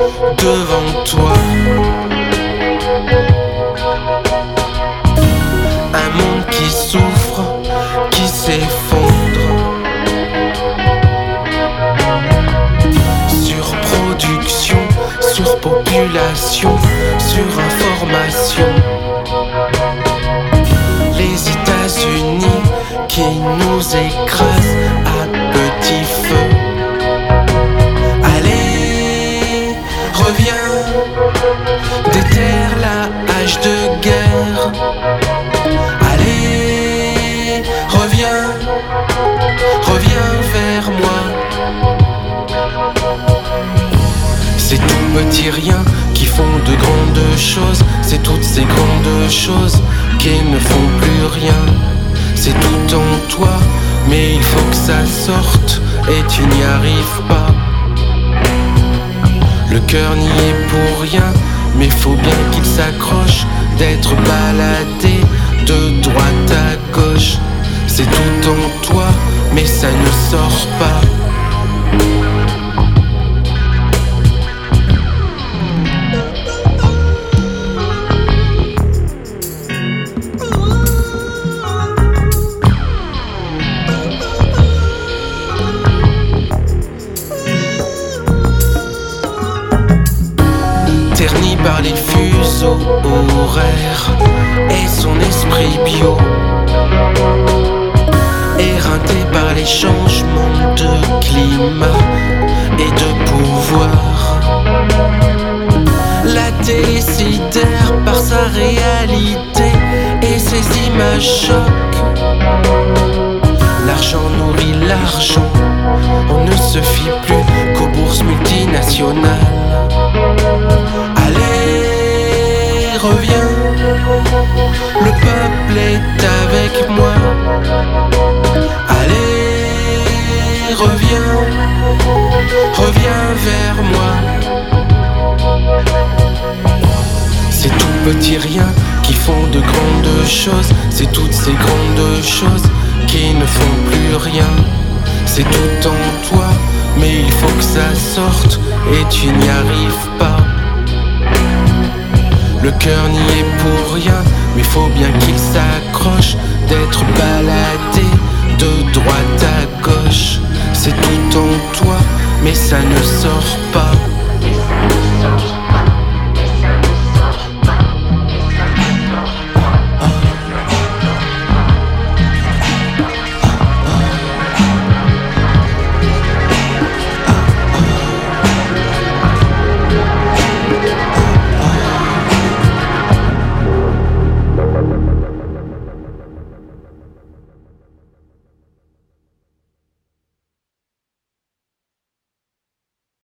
devant toi. Un monde qui souffre, qui s'effondre. Surproduction, surpopulation, surinformation. Les États-Unis qui nous écrasent à petit feu. Allez, reviens, déterre la hache de guerre. Allez, reviens, reviens vers moi. C'est tout petits riens qui font de grandes choses. C'est toutes ces grandes choses qui ne font plus rien. C'est tout en toi, mais il faut que ça sorte et tu n'y arrives pas. Le cœur n'y est pour rien, mais faut bien qu'il s'accroche d'être baladé de droite à gauche. C'est tout en toi, mais ça ne sort pas. Terni par les fuseaux horaires et son esprit bio, éreinté par les changements de climat et de pouvoir. La télé sidère par sa réalité et ses images choquent. L'argent nourrit l'argent, on ne se fie plus qu'aux bourses multinationales. Allez, reviens, le peuple est avec moi. Allez, reviens, reviens vers moi. C'est tout petits riens qui font de grandes choses. C'est toutes ces grandes choses qui ne font plus rien. C'est tout en toi, mais il faut que ça sorte et tu n'y arrives pas. Le cœur n'y est pour rien, mais faut bien qu'il s'accroche d'être baladé de droite à gauche. C'est tout en toi, mais ça ne sort pas.